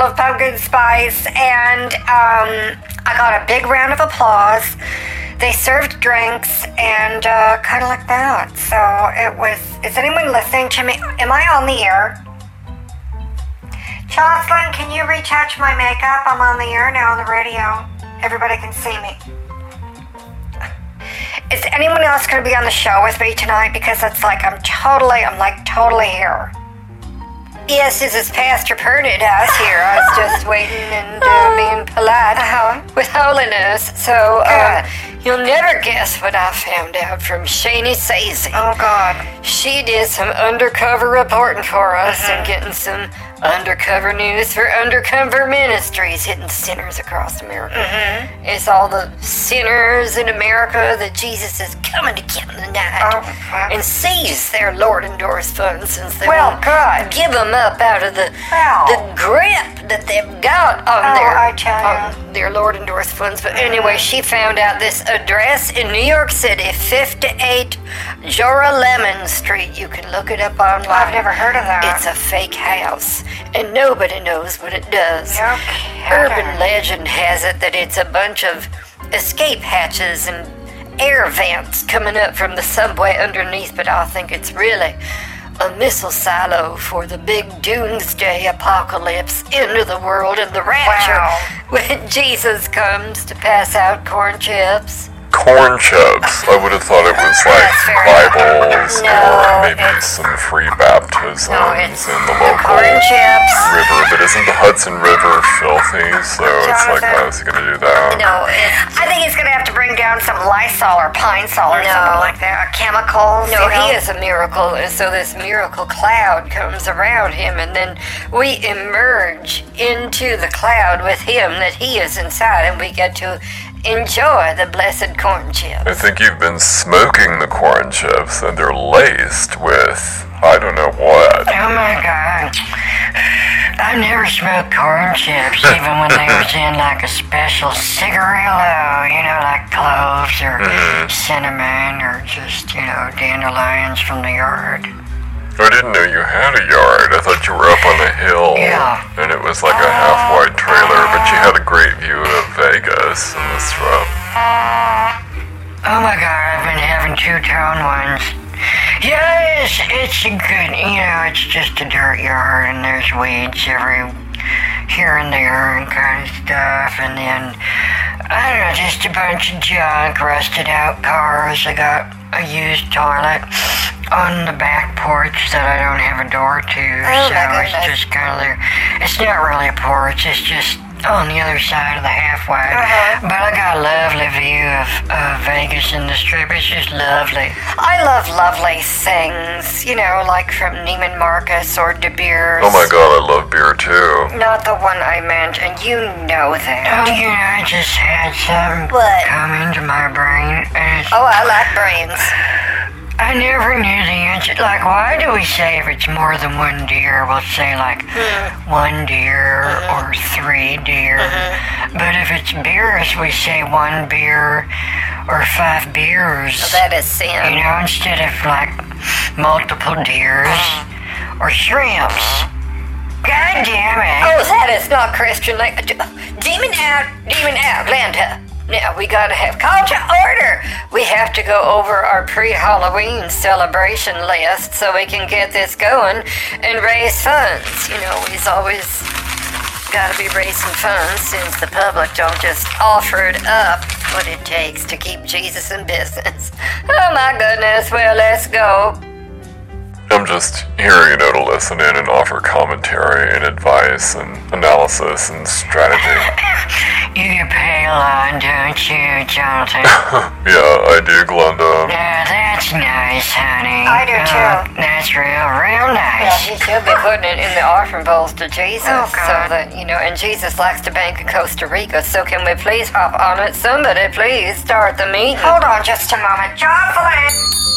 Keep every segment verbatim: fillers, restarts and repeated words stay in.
of pumpkin spice, and um, I got a big round of applause. They served drinks, and uh, kind of like that. So it was, is anyone listening to me? Am I on the air? Jocelyn, can you retouch my makeup? I'm on the air now on the radio. Everybody can see me. Is anyone else going to be on the show with me tonight? Because it's like I'm totally, I'm like totally here. Yes, this is Pastor Pernod-house here. I was just waiting and uh, being polite uh-huh. with holiness. So, uh, you'll never guess what I found out from Shani Sazy. Oh, God. She did some undercover reporting for us uh-huh. and getting some undercover news for Undercover Ministries, hitting sinners across America. Mm-hmm. It's all the sinners in America that Jesus is coming to get in the night oh, and seize their Lord and Doris funds since they well, won't God. give them up out of the well. the grip that they've got on, oh, their, on their Lord and Doris funds. But mm-hmm. anyway, she found out this address in New York City, fifty-eight Jora Lemon Street. You can look it up online. I've never heard of that. It's a fake house. And nobody knows what it does. Okay. Urban legend has it that it's a bunch of escape hatches and air vents coming up from the subway underneath, but I think it's really a missile silo for the big doomsday apocalypse, end of the world, and the rapture wow. when Jesus comes to pass out corn chips. Corn chips. I would have thought it was like Bibles no, or maybe some free baptisms no, in the local corn chips. river. But isn't the Hudson River filthy? So Jonathan, it's like, how is he going to do that? No, it's, I think he's going to have to bring down some Lysol or Pine Sol or no. something like that. Chemicals. No, you know? He is a miracle. And so this miracle cloud comes around him, and then we emerge into the cloud with him that he is inside, and we get to enjoy the blessed corn chips. I think you've been smoking the corn chips, and they're laced with, I don't know what. Oh my God. I've never smoked corn chips, even when they was in like a special cigarillo, you know, like cloves or mm-hmm. cinnamon or just, you know, dandelions from the yard. I didn't know you had a yard. I thought you were up on a hill. Yeah. And it was like a half-wide trailer, but you had a great view of Vegas and the Strip. Oh my God, I've been having two-tone ones. Yeah, it's, it's a good, you know, it's just a dirt yard and there's weeds every here and there and kind of stuff. And then, I don't know, just a bunch of junk, rusted out cars. I got a used toilet on the back porch that I don't have a door to, oh, so it's just kind of there. It's not really a porch, it's just on the other side of the halfway. Uh-huh. But I got a lovely view of uh, Vegas and the Strip. It's just lovely. I love lovely things, you know, like from Neiman Marcus or De Beers. Oh my God, I love beer too. Not the one I meant, and you know that. Oh, you know, I just had some what? come into my brain. Oh, I like brains. I never knew the answer. Like, why do we say if it's more than one deer, we'll say like mm. one deer mm-hmm. or three deer. Mm-hmm. But if it's beers, we say one beer or five beers. Well, that is sin. You know, instead of like multiple deers mm. or shrimps. God damn it. Oh, that is not Christian. Like, demon out, demon out, Glenda. Now, we gotta have call to order. We have to go over our pre-Halloween celebration list so we can get this going and raise funds. You know, we've always gotta be raising funds since the public don't just offer it up what it takes to keep Jesus in business. Oh my goodness, well, let's go. I'm just here, you know, to listen in and offer commentary and advice and analysis and strategy. You get paid a lot, don't you, Jonathan? Yeah, I do, Glenda. Yeah, that's nice, honey. I do, too. Uh, that's real, real nice. Yeah, he should be putting it in the offering bowls to Jesus. Oh, God. So that, you know, and Jesus likes to bank in Costa Rica, so can we please hop on it? Somebody please start the meeting. Hold on just a moment. Jocelyn!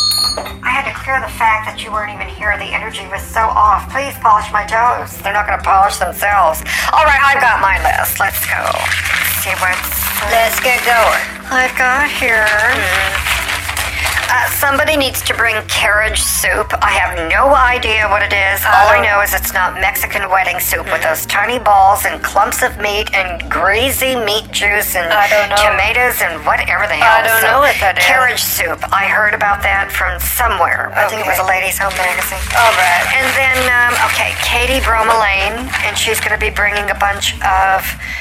I had to clear the fact that you weren't even here. The energy was so off. Please polish my toes. They're not going to polish themselves. All right, I've got my list. Let's go. Let's see what's... Let's get going. I've got here... Mm. Uh, somebody needs to bring carriage soup. I have no idea what it is. All I know is it's not Mexican wedding soup with those tiny balls and clumps of meat and greasy meat juice and I don't know. tomatoes and whatever the hell. I don't So, know what that is. Carriage soup. I heard about that from somewhere. I think it was a Okay. Ladies' Home magazine. All right. And then, um, okay, Katie Bromelane, and she's going to be bringing a bunch of,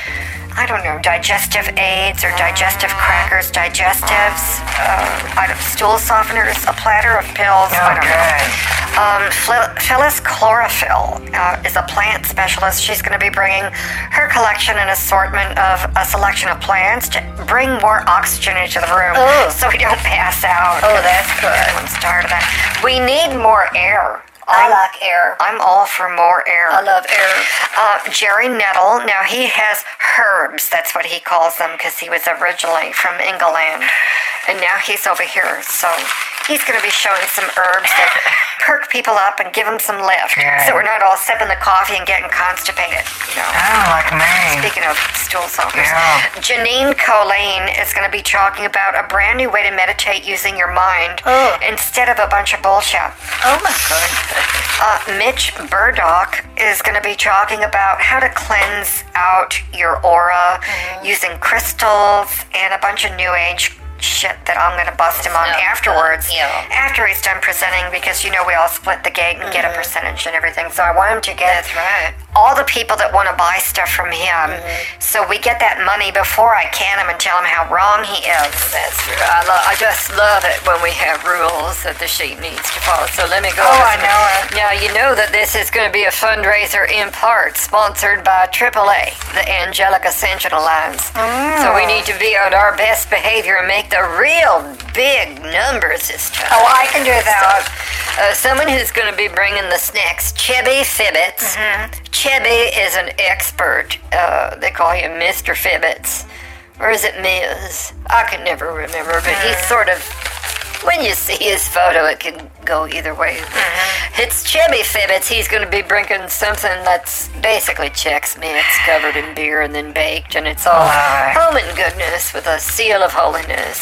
I don't know, digestive aids or digestive crackers, digestives, uh, I don't, stool softeners, a platter of pills. I don't know. Um, Phil- Phyllis Chlorophyll uh, is a plant specialist. She's going to be bringing her collection and assortment of a selection of plants to bring more oxygen into the room Oh. so we don't pass out. Oh, that's good. Everyone's tired of that. We need more air. I like air. I'm all for more air. I love air. Uh, Jerry Nettle, now he has herbs, that's what he calls them, because he was originally from England. And now he's over here, so he's going to be showing some herbs that perk people up and give them some lift. Good. So we're not all sipping the coffee and getting constipated, you know. Oh, like me. Speaking of stool softeners, Yeah. Janine Colleen is going to be talking about a brand new way to meditate using your mind Oh. instead of a bunch of bullshit. Oh my goodness. Uh, Mitch Burdock is going to be talking about how to cleanse out your aura using crystals and a bunch of new age shit that I'm going to bust him on not afterwards. fun, yeah. After he's done presenting, because you know we all split the gate and get a percentage and everything. So I want him to get That's right. all the people that want to buy stuff from him. So we get that money before I can him and tell him how wrong he is. That's true. I, lo- I just love it when we have rules that the sheep needs to follow. So let me go. Oh, over I some- know it. Now, you know that this is going to be a fundraiser in part sponsored by triple A, the Angelic Ascension Alliance. So we need to be on our best behavior and make the real big numbers this time. Oh, I can do that. Uh, someone who's going to be bringing the snacks, Chebby Fibbits. Chebby is an expert. Uh, they call him Mister Fibbits. Or is it Miz? I can never remember, but he's sort of... When you see his photo, it can go either way. It's Chebby Fibbits. He's going to be bringing something that's basically Chex Mix covered in beer and then baked, and it's all Alright. home and goodness with a seal of holiness.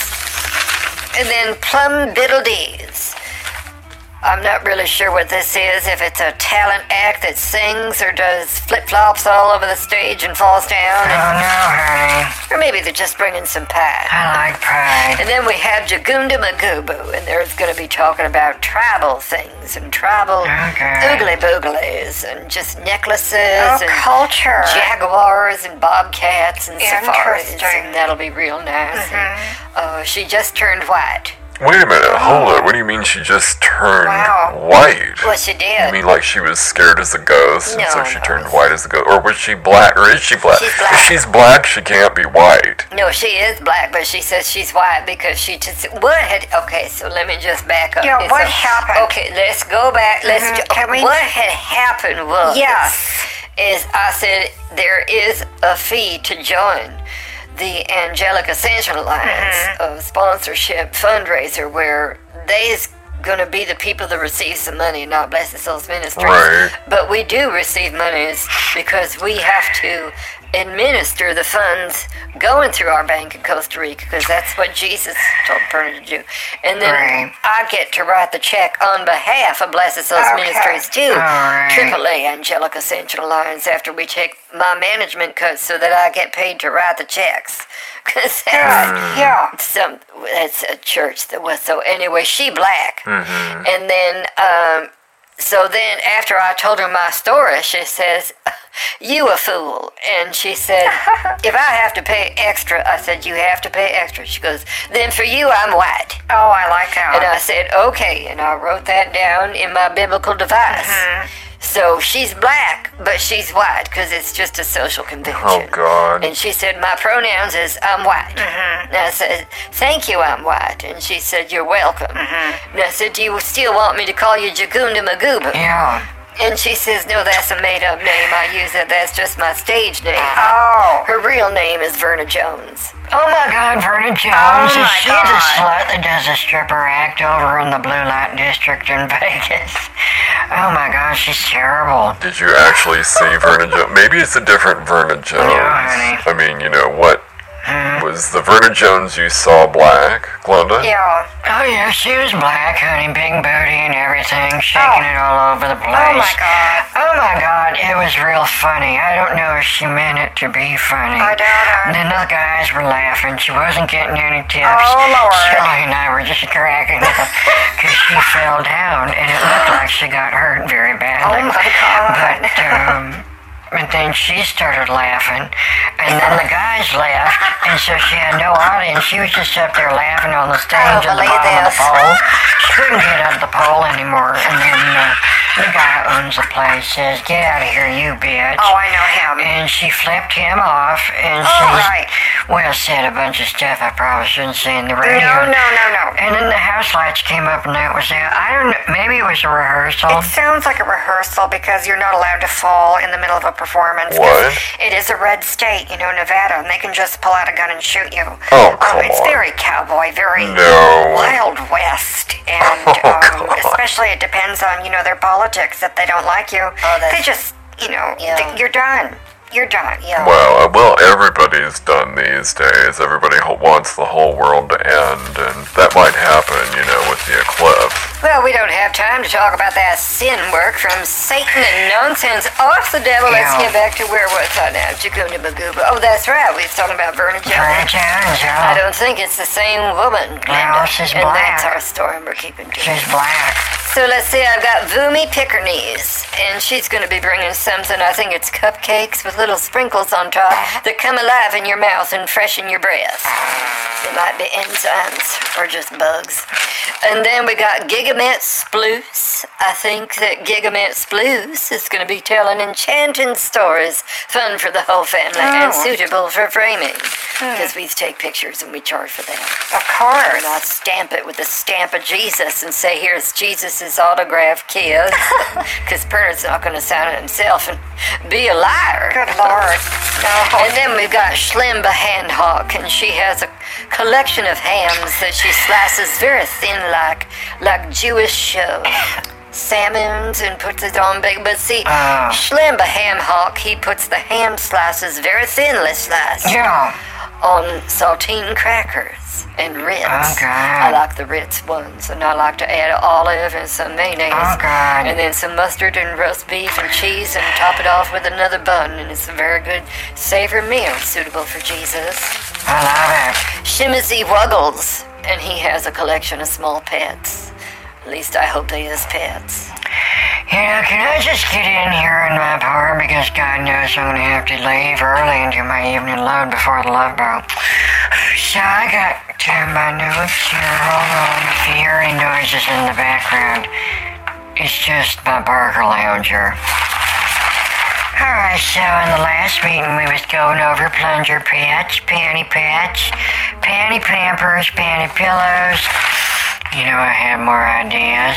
And then Plum Biddle Dees. I'm not really sure what this is, if it's a talent act that sings or does flip-flops all over the stage and falls down, Oh, no, honey. or maybe they're just bringing some pie. I like pie. And then we have Jagunda Magubu, and there's going to be talking about tribal things and tribal Okay. oogly booglies and just necklaces Oh, and culture. jaguars and bobcats and safaris, Interesting. and that'll be real nice. And, uh, she just turned white. Wait a minute, hold it. What do you mean she just turned Wow. white? Well, she did. You mean like she was scared as a ghost, and No, so she no. turned white as a ghost? Or was she black? Or is she black? She's black. If she's black, she can't be white. No, she is black, but she says she's white because she just what had. Okay, so let me just back up. Yeah, here. what So- happened? Okay, let's go back. Let's. Mhm, ju- can we- What had happened was Yes. is I said there is a fee to join the Angelic Ascension Alliance Mm-hmm. of sponsorship fundraiser where they's gonna be the people that receives the money, not Blessed Souls Ministries. Right. But we do receive monies because we have to administer the funds going through our bank in Costa Rica because that's what Jesus told Perna to do. And then Right. I get to write the check on behalf of Blessed Souls Okay. Ministries too. All right. triple A Angelic Ascension Alliance after we take my management cut so that I get paid to write the checks. Because that's Yeah. some that's a church that was so anyway she black and then um so then after I told her my story she says you a fool and she said if I have to pay extra I said you have to pay extra she goes then for you I'm white Oh, I like that. and I said okay and I wrote that down in my biblical device so she's black but she's white because it's just a social convention. Oh, God. And she said, my pronouns is I'm white. And I said, thank you, I'm white. And she said, you're welcome. And I said, do you still want me to call you Jagunda Maguba? Yeah. And she says, no, that's a made-up name. I use it. That's just my stage name. Oh. Her real name is Verna Jones. Oh, my God, Verna Jones. Oh, Is my she the God. slut that does a stripper act over in the Blue Light District in Vegas? Oh, my God, she's terrible. Did you actually see Verna Jones? Maybe it's a different Verna Jones. honey. I mean, you know, what was Was the Verna Jones you saw black, Glenda? Yeah. Oh, yeah, she was black, honey, big booty and everything, shaking Oh. it all over the place. Oh, my God. Oh, my God, it was real funny. I don't know if she meant it to be funny. I doubt it. And then the guys were laughing. She wasn't getting any tips. Oh, Lord. Shirley and I were just cracking up because she fell down, and it looked like she got hurt very badly. Oh, my God. But, um... and then she started laughing, and then the guys laughed, and so she had no audience. She was just up there laughing on the stage I at don't the believe bottom of the this. pole. She couldn't get up the pole anymore, and then uh, the guy who owns the place says, "Get out of here, you bitch." Oh, I know him. And she flipped him off, and Oh, she, right. well, said a bunch of stuff I probably shouldn't say in the No, radio. no, no, no. And then the house lights came up, and that was it. I don't know, maybe it was a rehearsal. It sounds like a rehearsal because you're not allowed to fall in the middle of a performance. What? It is a red state, you know, Nevada, and they can just pull out a gun and shoot you. Oh, Um, come it's on. very cowboy, very No. Wild West, and Oh, um, God. especially it depends on, you know, their politics. If they don't like you, Oh, that's- they just, you know, Yeah. th- you're done. You're done. Yeah. Well, uh, well, everybody's done these days. Everybody ho- wants the whole world to end, and that might happen, you know, with the eclipse. Well, we don't have time to talk about that sin work from Satan and nonsense off the devil. Let's Yeah. get back to where was I now? Jaguna Magooba. Oh, that's right. We was talking about Verna Jones. Verna Jones, yeah. I don't think it's the same woman. No, Glenda. she's and black. that's our story, and we're keeping to it. She's black. So let's see, I've got Vumi Pickernese, and she's going to be bringing something. I think it's cupcakes with little sprinkles on top that come alive in your mouth and freshen your breath. It might be enzymes or just bugs. And then we got Gigamet Sploose. I think that Gigamet Sploose is going to be telling enchanting stories, fun for the whole family, and Oh. suitable for framing. Because we take pictures and we charge for that. Of course. And I stamp it with the stamp of Jesus and say, here's Jesus' autograph, kids. Because Bernard's not going to sign it himself and be a liar. Good Lord. No. And then we've got Schlimba Handhawk, and she has a collection of hams that she slices very thin like like Jewish uh, salmons and puts it on big. But see, Ah. Schlimba Hamhawk, he puts the ham slices very thinly sliced Yeah. on saltine crackers and Ritz. Oh, God. I like the Ritz ones, and I like to add olive and some mayonnaise. Oh, God. And then some mustard and roast beef and cheese, and top it off with another bun, and it's a very good savory meal suitable for Jesus. I love it. Shimizy Wuggles, and he has a collection of small pets. At least I hope they is pets. You know, can I just get in here in my part because God knows I'm going to have to leave early and do my evening load before the love boat. So I got to my notes here. Hold on. If you hear any noises in the background, it's just my Barker Lounger. Alright, so in the last meeting we was going over plunger pets, panty pets, panty pampers, panty pillows. You know, I have more ideas.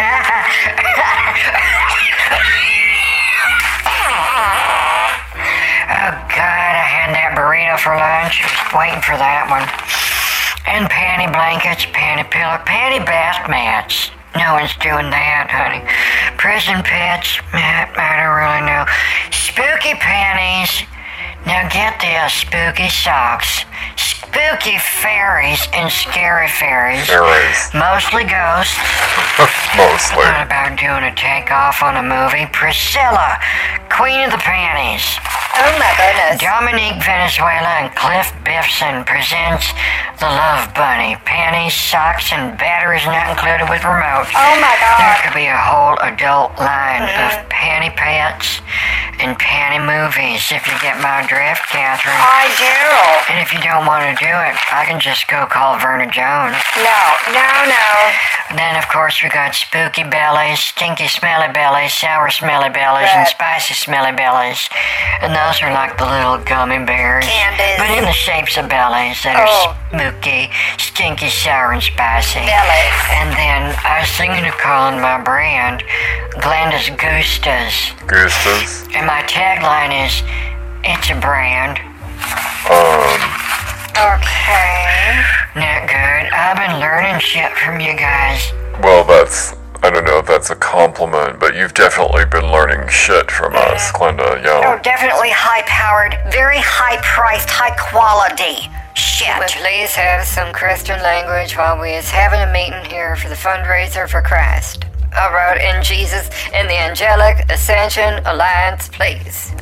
Oh, God, I had that burrito for lunch. I was waiting for that one. And panty blankets, panty pillow, panty bath mats. No one's doing that, honey. Prison pets, I don't really know. Spooky panties. Now get this, spooky socks. Spooky fairies and scary fairies. Fairies. Mostly ghosts. Mostly. What about doing a takeoff on a movie? Priscilla, Queen of the Panties. Oh my goodness. Dominique Venezuela and Cliff Biffson presents The Love Bunny. Panties, socks, and batteries not included with remote. Oh my There God. could be a whole adult line of panty pets and panty movies if you get my drift, Catherine. I do. And if you don't want to do it, I can just go call Verna Jones. No, no, no. And then, of course, we got spooky bellies, stinky smelly bellies, sour smelly bellies, and Right. spicy smelly bellies. And those are like the little gummy bears. Candies. But in the shapes of bellies that are Oh. spooky, stinky, sour, and spicy. Bellies. And then I was thinking of calling my brand Glenda's Gustas. Gustas. And my tagline is, it's a brand. Um, Okay. Not good. I've been learning shit from you guys. well, that's, I don't know if that's a compliment, but you've definitely been learning shit from us, Glenda, Oh, yeah. definitely high-powered, very high-priced, high-quality Shit. But please have some Christian language while we is having a meeting here for the fundraiser for Christ. All right, in Jesus and the Angelic Ascension Alliance, please.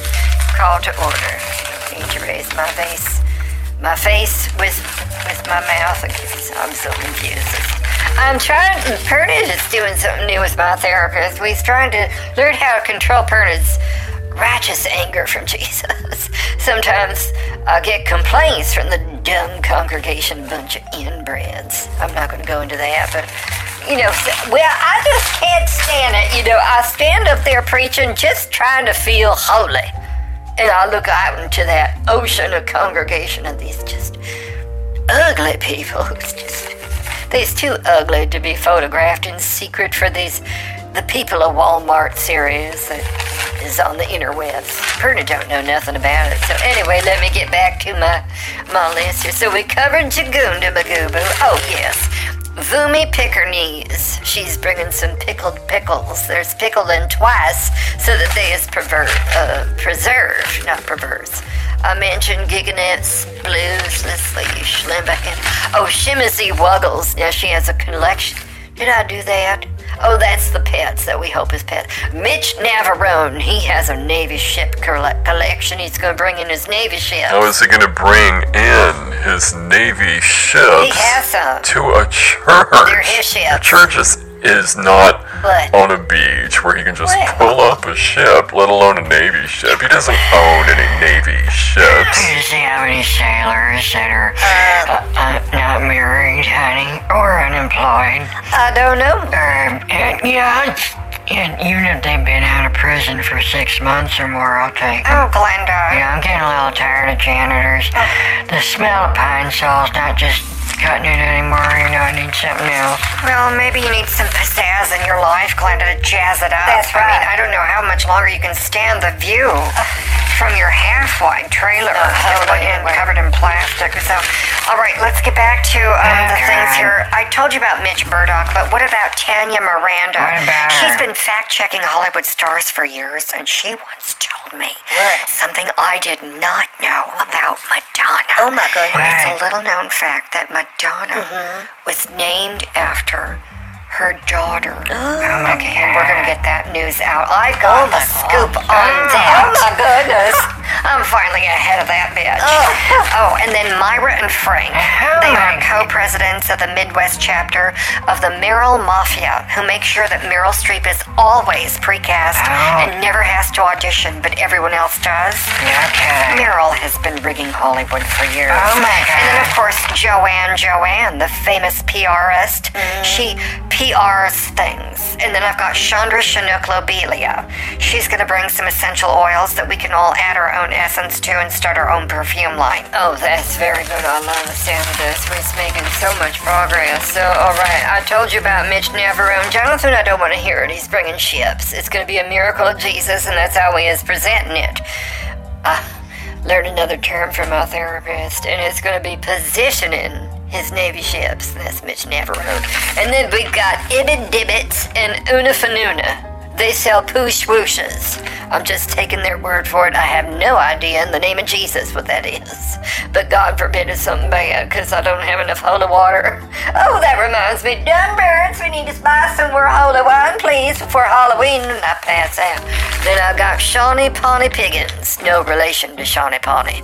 Call to order. I need to raise my face, my face with with my mouth. I'm so confused. I'm trying. Pernod is doing something new with my therapist. We're trying to learn how to control Pernod's righteous anger from Jesus. Sometimes I get complaints from the dumb congregation, bunch of inbreds. I'm not going to go into that, but, you know, well, I just can't stand it. You know, I stand up there preaching, just trying to feel holy. And I look out into that ocean of congregation of these just ugly people. It's just, they're too ugly to be photographed in secret for these, the People of Walmart series that is on the interwebs. Perna don't know nothing about it. So anyway, let me get back to my, my list here. So we covered Jagunda Magoobu. Oh, yes. Vumi Pickernese. She's bringing some pickled pickles. There's pickled in twice so that they is pervert, uh, preserved, not perverse. I mentioned Giganet's Blues. Let's see, Schlimbachen. Oh, Shimizy Wuggles. Now she has a collection. Did I do that? Oh, that's the pets that we hope is pets. Mitch Navarone, he has a Navy ship colle- collection. He's going to bring in his Navy ships. How is he going to bring in his Navy ships He has some. to a church? They're his ships. The church is, is not What? on a beach where he can just What? pull up a ship, let alone a Navy ship. He doesn't own any Navy ships. Do you see how many sailors that are Uh, uh, uh, not married, honey, or unemployed? I don't know. Or, uh, yeah, it's, yeah, even if they've been out of prison for six months or more, I'll take 'em. Oh, Glenda. Yeah, I'm getting a little tired of janitors. The smell of pine sol's not just cutting it anymore, you know, I need something else. Well, maybe you need some pizzazz in your life, Glenda, to jazz it up. That's I mean, right. I don't know how much longer you can stand the view from your half-wide trailer totally. and covered in plastic. So, all right, let's get back to um, the Okay. things here. I told you about Mitch Murdoch, but what about Tanya Miranda? What about She's her? been fact-checking Hollywood stars for years, and she once told me What? something I did not know about Madonna. Oh, my goodness. It's Right. a little-known fact that Madonna was named after her daughter. Oh, okay, and we're gonna get that news out. I got Oh, the my scoop God. on that. Oh, my goodness. I'm finally ahead of that bitch. Oh. Oh, and then Myra and Frank. Oh, They my are co-presidents of the Midwest chapter of the Meryl Mafia, who make sure that Meryl Streep is always precast Oh. and never has to audition, but everyone else does. Okay. Meryl has been rigging Hollywood for years. Oh, my God. And then, of course, Joanne Joanne, the famous PRist. She P Rs things. And then I've got Chandra Chinook Lobelia. She's going to bring some essential oils that we can all add our own essence to and start our own perfume line. Oh, that's very good. I love the sound of this. We're making so much progress. So, all right, I told you about Mitch Navarone. Jonathan, I don't want to hear it. He's bringing ships. It's going to be a miracle of Jesus, and that's how he is presenting it. I learned another term from my therapist, and it's going to be positioning his Navy ships. That's Mitch Navarone. And then we've got Ibid Dibbits and Una Fanuna. They sell poosh swooshes. I'm just taking their word for it. I have no idea in the name of Jesus what that is. But God forbid it's something bad, because I don't have enough holy water. Oh, that reminds me. Dunbarns, we need to buy some more holy wine, please, before Halloween, and I pass out. Then I got Shawnee Pawnee Piggins. No relation to Shawnee Pawnee.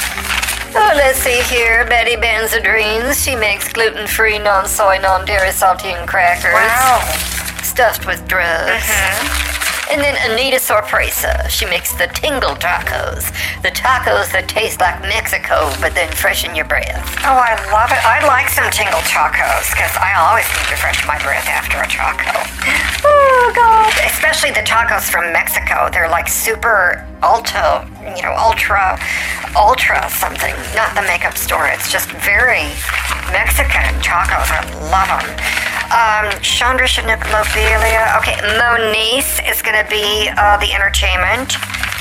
Oh, let's see here. Betty Benzodrines. She makes gluten-free, non-soy, non-dairy saltine crackers. Wow. Stuffed with drugs. And then Anita Sorpresa. She makes the tingle tacos. The tacos that taste like Mexico, but then freshen your breath. Oh, I love it. I'd like some tingle tacos, because I always need to freshen my breath after a taco. Oh, God. Especially the tacos from Mexico. They're like super ultra, you know, ultra, ultra something. Not the makeup store. It's just very Mexican tacos. I love them. Um, Chandra Chinook Lobelia. Okay, Monice is going to be uh, the entertainment.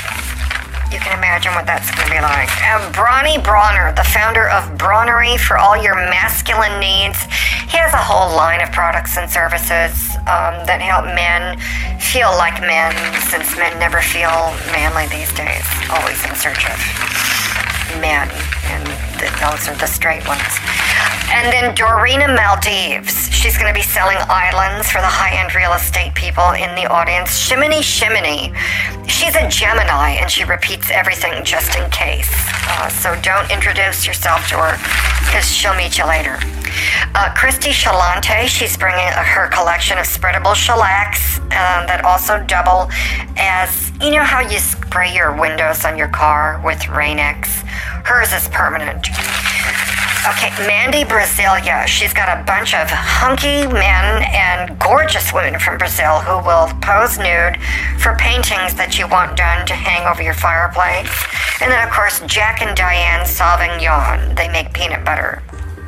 You can imagine what that's going to be like. Uh, Bronny Bronner, the founder of Bronnery for all your masculine needs. He has a whole line of products and services um, that help men feel like men, since men never feel manly these days. Always in search of men, and th- those are the straight ones. And then Dorina Maldives. She's going to be selling islands for the high-end real estate people in the audience. Shimini Shimini. She's a Gemini, and she repeats everything just in case. Uh, so don't introduce yourself to her, because she'll meet you later. Uh, Christy Shalante, she's bringing uh, her collection of spreadable shellacs uh, that also double as, you know how you spray your windows on your car with Rain-X? Hers is permanent. Okay, Mandy Brasilia. She's got a bunch of hunky men and gorgeous women from Brazil who will pose nude for paintings that you want done to hang over your fireplace. And then, of course, Jack and Diane Sauvignon. They make peanut butter.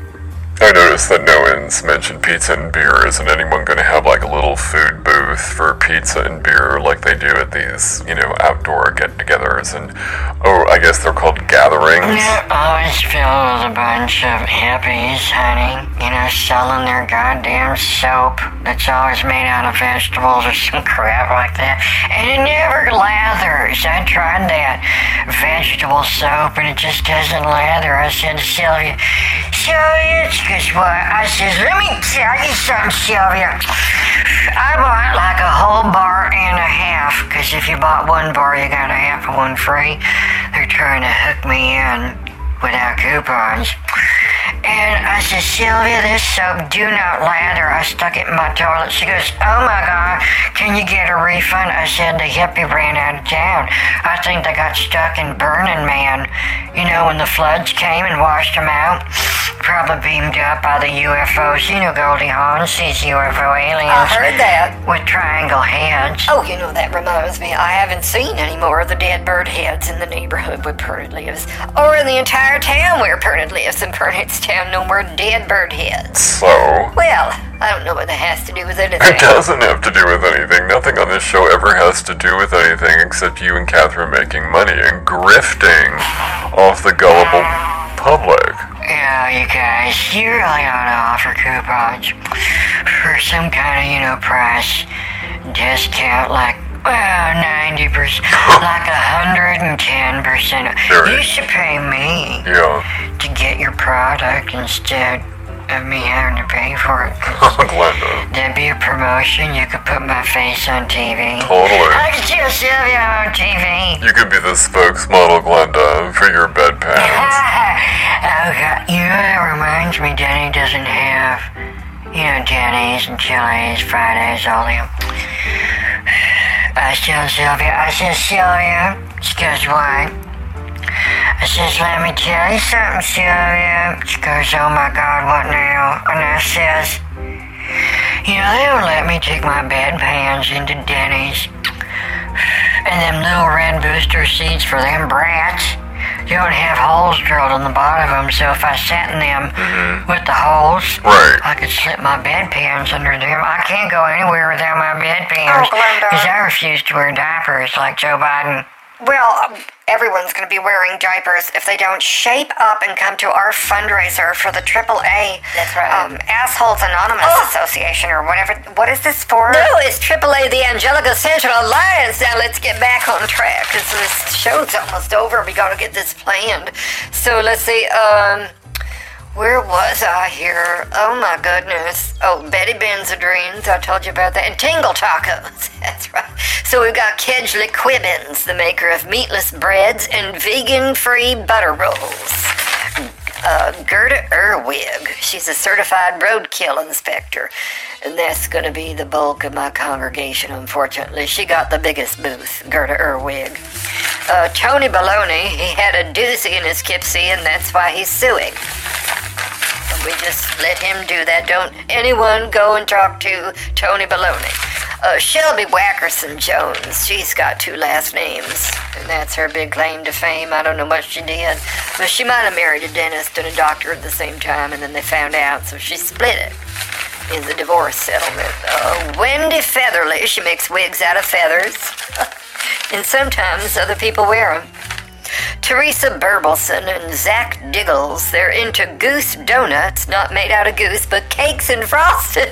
I noticed that no one's mentioned pizza and beer. Isn't anyone going to have like a little food booth for pizza and beer like they do at these, you know, outdoor get-togethers? And, oh, I guess they're called gatherings? They're always filled with a bunch of hippies, honey. You know, selling their goddamn soap that's always made out of vegetables or some crap like that. And it never lathers. I tried that vegetable soap and it just doesn't lather. I said to Sylvia, Sylvia, guess what? I says, let me tell you something, Sylvia. I bought like a whole bar and a half, because if you bought one bar, you got a half of one free. They're trying to hook me in without coupons. And I said, Sylvia, this soap do not lather. I stuck it in my toilet. She goes, oh my God, can you get a refund? I said, the hippie ran out of town. I think they got stuck in Burning Man. You know, when the floods came and washed them out. Probably beamed up by the U F Os. You know, Goldie Hawn sees U F O aliens. I heard that. With triangle heads. Oh, you know, that reminds me. I haven't seen any more of the dead bird heads in the neighborhood where Pernod lives. Or in the entire town where Pernod lives. In Pernod's town, no more dead bird heads. So? Well, I don't know what that has to do with anything. It doesn't have to do with anything. Nothing on this show ever has to do with anything except you and Catherine making money and grifting off the gullible public. Yeah, you guys, you really ought to offer coupons for some kind of, you know, price discount, like, well, ninety percent, like one hundred ten percent. You should pay me yeah. to get your product instead of me having to pay for it. Glenda. That'd be a promotion. You could put my face on T V. Totally. I could see Sylvia on T V. You could be the spokesmodel, Glenda, for your bedpans. Oh, God. You know, that reminds me, Denny doesn't have, you know, Denny's and Chili's, Fridays, all them. I tell Sylvia, I said, Sylvia, she goes, what? I says, let me tell you something, Sylvia. She goes, oh my God, what now? And I says, you know, they don't let me take my bedpans into Denny's. And them little red booster seats for them brats, you don't have holes drilled in the bottom of them, so if I sat in them mm-hmm. with the holes, right. I could slip my bedpans under them. I can't go anywhere without my bedpans, because oh, I refuse to wear diapers like Joe Biden. Well, um, everyone's going to be wearing diapers if they don't shape up and come to our fundraiser for the triple A. That's right. Um, Assholes Anonymous oh. Association or whatever. What is this for? No, it's triple A, the Angelica Central Alliance. Now let's get back on track because this show's almost over. We got to get this planned. So let's see. Um, where was I here? Oh my goodness. Oh, Betty Benzodrines. I told you about that. And Tingle Tacos. That's right. So we've got Kedgley Quibbins, the maker of meatless breads and vegan-free butter rolls. Uh, Gerda Erwig. She's a certified roadkill inspector. And that's going to be the bulk of my congregation, unfortunately. She got the biggest booth, Gerda Erwig. Uh, Tony Baloney, he had a doozy in his Kipsy, and that's why he's suing. We just let him do that. Don't anyone go and talk to Tony Baloney. Uh, Shelby Wackerson Jones, she's got two last names, and that's her big claim to fame. I don't know what she did, but she might have married a dentist and a doctor at the same time, and then they found out, so she split it in the divorce settlement. Uh, Wendy Featherly, she makes wigs out of feathers, and sometimes other people wear them. Teresa Burbelson and Zach Diggles, they're into goose donuts, not made out of goose, but cakes and frosting.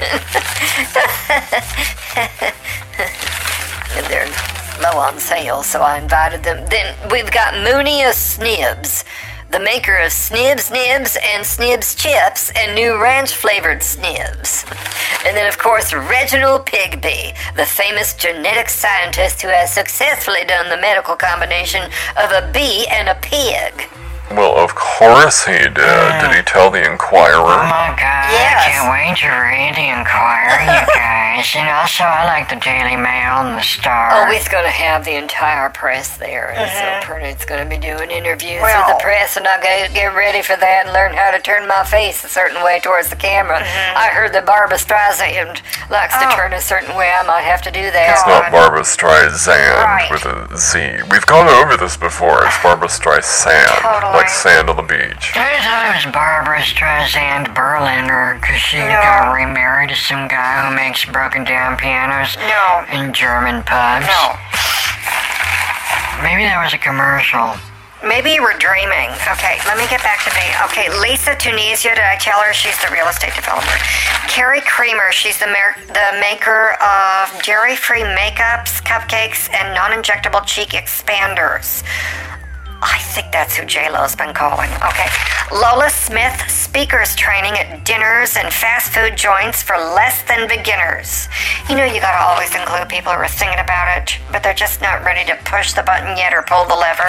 And they're low on sale, so I invited them. Then we've got Moonia Snibs. the maker of Snibs Nibs and Snibs Chips and new ranch-flavored Snibs. And then, of course, Reginald Pigby, the famous genetic scientist who has successfully done the medical combination of a bee and a pig. Well, of course he did. Did he tell the Oh Inquirer? my God, Yes. I can't wait to read the Inquirer, you guys. And also, I like the Daily Mail and the Star. Oh, he's going to have the entire press there, and so Pernod's going to be doing interviews Well- with the press, and I'll get, get ready for that and learn how to turn my face a certain way towards the camera. I heard that Barbara Streisand likes to Oh. turn a certain way. I might have to do that. It's not Barbara Streisand Right. with a Z. We've gone over this before. It's Barbara Streisand, Totally. like sand on the beach. I thought it was Barbara Streisand Berliner, because she No. got remarried to some guy who makes broken down pianos No. in German pubs. No. Maybe that was a commercial. Maybe you were dreaming. Okay, let me get back to the... Okay, Lisa Tunisia, did I tell her she's the real estate developer? Carrie Creamer, she's the, mer- the maker of dairy-free makeups, cupcakes, and non-injectable cheek expanders. I think that's who J-Lo's been calling. Okay. Lola Smith, speakers training at dinners and fast food joints for less than beginners. You know you gotta always include people who are thinking about it, but they're just not ready to push the button yet or pull the lever.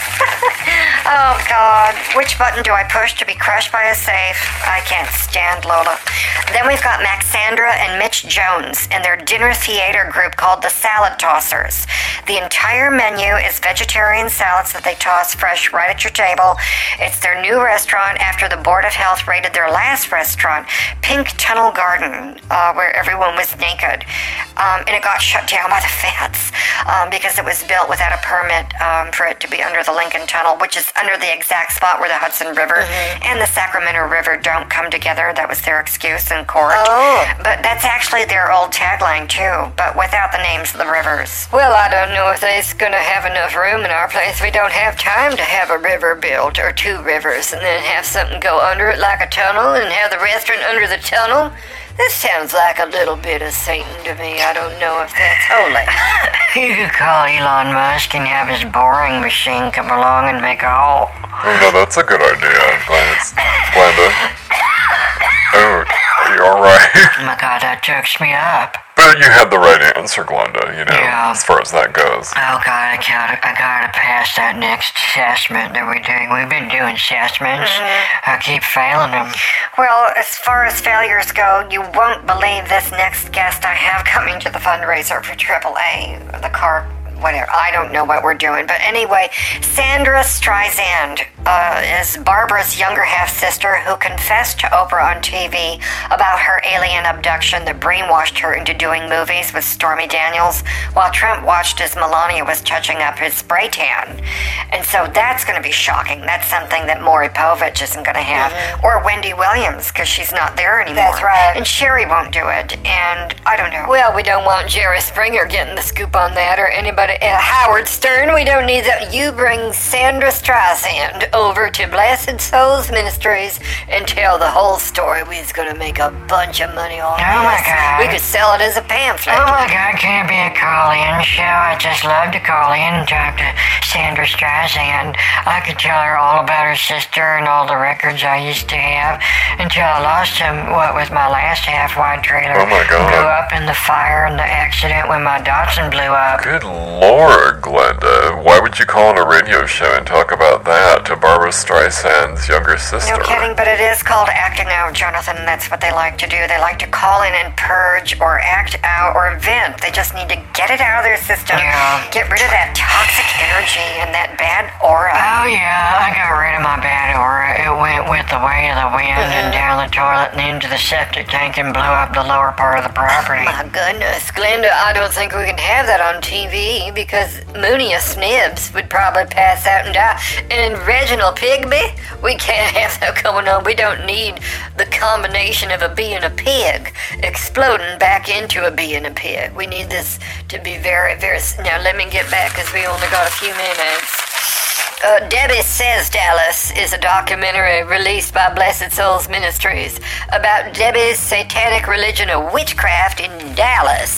Oh, God. Which button do I push to be crushed by a safe? I can't stand Lola. Then we've got Maxandra and Mitch Jones and their dinner theater group called the Salad Tossers. The entire menu is vegetarian salads that they toss fresh right at your table. It's their new restaurant after the Board of Health rated their last restaurant, Pink Tunnel Garden, uh, where everyone was naked. Um, and it got shut down by the feds um, because it was built without a permit um, for it to be under the Lincoln Tunnel, which is under the exact spot where the Hudson River and the Sacramento River don't come together. That was their excuse in court. Oh. But that's actually their old tagline, too, but without the names of the rivers. Well, I don't know if they's gonna have enough room in our place. We don't have time to have a river built, or two rivers, and then have something go under it like a tunnel, and have the restaurant under the tunnel. This sounds like a little bit of Satan to me. I don't know if that's holy. You could call Elon Musk and have his boring machine come along and make a hole. Oh, no, that's a good idea. Glad it's... Glenda. Oh, are you alright? Oh my God, that chokes me up. But you had the right answer, Glenda, you know, Yeah. as far as that goes. Oh God, I gotta, I gotta pass that next assessment that we're doing. We've been doing assessments. I keep failing them. Well, as far as failures go, you won't believe this next guest I have coming to the fundraiser for triple A, the car, whatever. I don't know what we're doing. But anyway, Sandra Streisand uh, is Barbara's younger half-sister who confessed to Oprah on T V about her alien abduction that brainwashed her into doing movies with Stormy Daniels while Trump watched as Melania was touching up his spray tan. And so that's going to be shocking. That's something that Maury Povich isn't going to have. Mm-hmm. Or Wendy Williams, because she's not there anymore. That's right. And Sherry won't do it. And I don't know. Well, we don't want Jerry Springer getting the scoop on that, or anybody, uh, Howard Stern. We don't need that. You bring Sandra Streisand over to Blessed Souls Ministries and tell the whole story. We's gonna make a bunch of money on Oh, my this. God. We could sell it as a pamphlet. Oh my God, can it be a call-in show? I just love to call in and talk to Sandra Streisand. I could tell her all about her sister and all the records I used to have until I lost them, what, with my last half-wide trailer. Oh, my God. Blew up in the fire and the accident when my Datsun blew up. Good Lord, Glenda. Why would you call on a radio show and talk about that to Barbara Streisand's younger sister? No kidding, but it is called acting out, Jonathan. That's what they like to do. They like to call in and purge or act out or vent. They just need to get it out of their system. Yeah. Get rid of that toxic energy and that bad aura. Oh yeah, I got rid of my bad aura. It went with the way of the wind and down the toilet and into the septic tank and blew up the lower part of the property. My goodness, Glenda, I don't think we can have that on T V because Mooney Snibs would probably pass out and die. And Reginald Pigby, we can't have that going on. We don't need the combination of a bee and a pig exploding back into a bee and a pig. We need this to be very, very... Now, let me get back because we only got a few minutes. Uh, Debbie Says Dallas is a documentary released by Blessed Souls Ministries about Debbie's satanic religion of witchcraft in Dallas,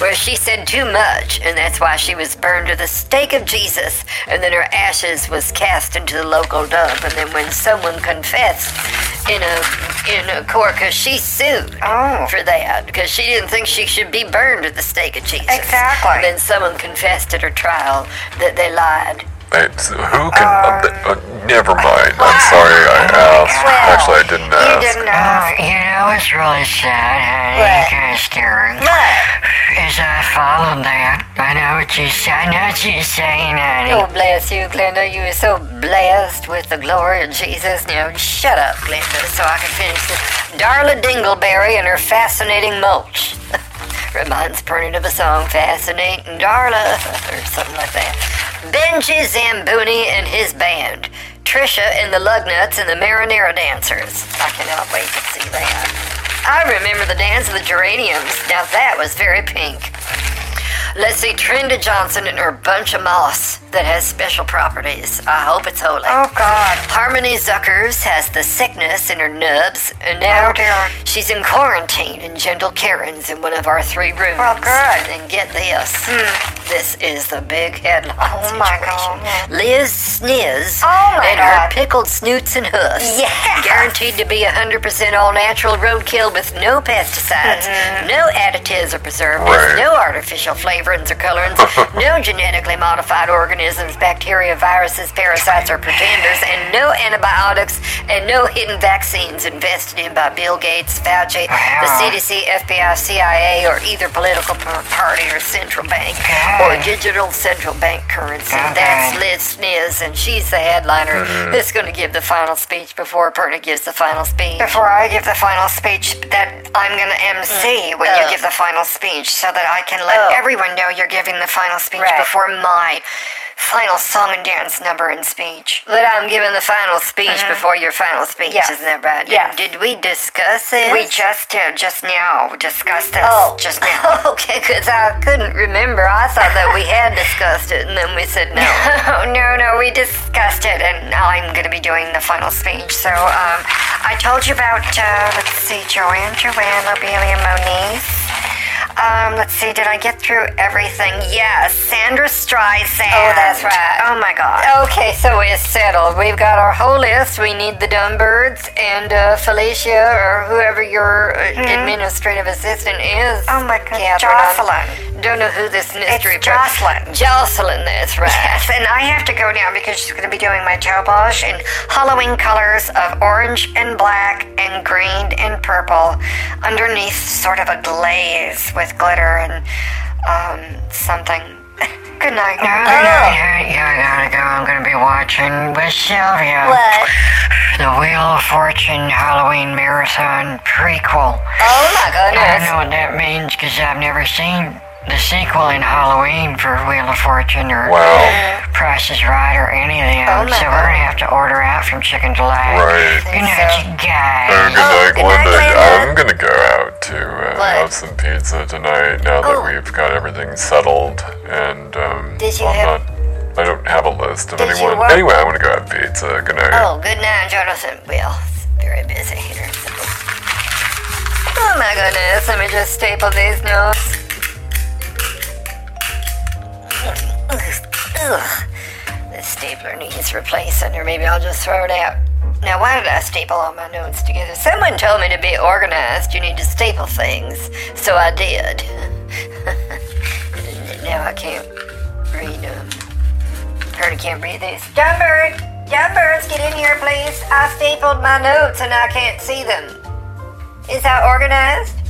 where she said too much, and that's why she was burned to the stake of Jesus, and then her ashes was cast into the local dump, and then when someone confessed in a in a court, because she sued Oh. for that, because she didn't think she should be burned at the stake of Jesus. Exactly. And then someone confessed at her trial that they lied. It's, who can? uh, uh, never mind. I'm sorry. I asked. Well, Actually, I didn't You ask. didn't Oh, ask. you know, it's really sad, honey. What? Kind of stirring. What? As I followed that, I know what you I know what you're saying, honey. Oh, bless you, Glenda. You were so blessed with the glory of Jesus. Now, shut up, Glenda, so I can finish this. Darla Dingleberry and her fascinating mulch. Reminds Pernod of a song, Fascinating Darla, or something like that. Benji Zamboni and his band. Trisha and the Lugnuts and the Marinara Dancers. I cannot wait to see that. I remember the dance of the geraniums. Now that was very pink. Let's see, Trenda Johnson and her bunch of moss that has special properties. I hope it's holy. Oh, God. Harmony Zuckers has the sickness in her nubs, and now Oh, dear. she's in quarantine in Gentle Karen's in one of our three rooms. Well, good. And get this. This is the big headline Oh, my situation. God. Liz Sniz Oh, my and her God. pickled snoots and hoofs. Yeah. Guaranteed to be one hundred percent all-natural roadkill with no pesticides, Mm-hmm. no additives or preservatives, Right. no artificial flavorings or colorants, no genetically modified organisms, bacteria, viruses, parasites, or pretenders, and no antibiotics, and no hidden vaccines invested in by Bill Gates, Fauci, the C D C, F B I, C I A, or either political p- party or central bank, or digital central bank currency. Okay. That's Liz Sniz, and she's the headliner that's going to give the final speech before Perna gives the final speech. Before I give the final speech, that I'm going to M C when you Oh. give the final speech so that I can let Oh. everyone know you're giving the final speech Right. before my final song and dance number and speech. That I'm giving the final speech Mhm. before your final speech, Yes. isn't that right? Yes. Did we discuss this? We just did, just now, discussed this Oh, just now. okay, because I couldn't remember. I thought that we had discussed it, and then we said no. Oh, no, no, we discussed it, and now I'm going to be doing the final speech. So, um, I told you about, uh, let's see, Joanne, Joanne, Lobelia, Moniz. Um, let's see, did I get through everything? Yes, Sandra Streisand. Oh, that's right. Oh, my God. Okay, so it's settled. We've got our whole list. We need the Dumbbirds and uh, Felicia, or whoever your uh, administrative assistant is. Oh, my God, Catherine, Jocelyn. I don't know who this mystery It's per- Jocelyn. Jocelyn, that's right. Yes, and I have to go now because she's going to be doing my toe polish in Halloween colors of orange and black and green and purple underneath sort of a glaze with glitter and um, something. Good night. No, good night, honey. I gotta go. I'm gonna be watching with Sylvia. What? The Wheel of Fortune Halloween Marathon prequel. Oh my I don't goodness. know what that means because I've never seen the sequel in Halloween for Wheel of Fortune or Wow. Price is Right or any of them. Oh, my so we're gonna have to order out from Chicken Delight. Right. Good night, so. you Oh, guys. good night, good night, Glenda. Glenda. I'm gonna go out to uh, What? have some pizza tonight now that Oh. we've got everything settled. And um, Did you I'm have- not. I don't have a list of Did you anyone. work- Anyway, I'm gonna go have pizza. Good night. Oh, good night, Jonathan. Well, it's very busy here. So. Oh my goodness, let me just staple these notes. Ugh. This stapler needs replacing, or maybe I'll just throw it out. Now, why did I staple all my notes together? Someone told me to be organized, you need to staple things, so I did. Now I can't read them. Perna can't read these. Dumbbird! Dumbbirds, get in here, please. I stapled my notes and I can't see them. Is that organized?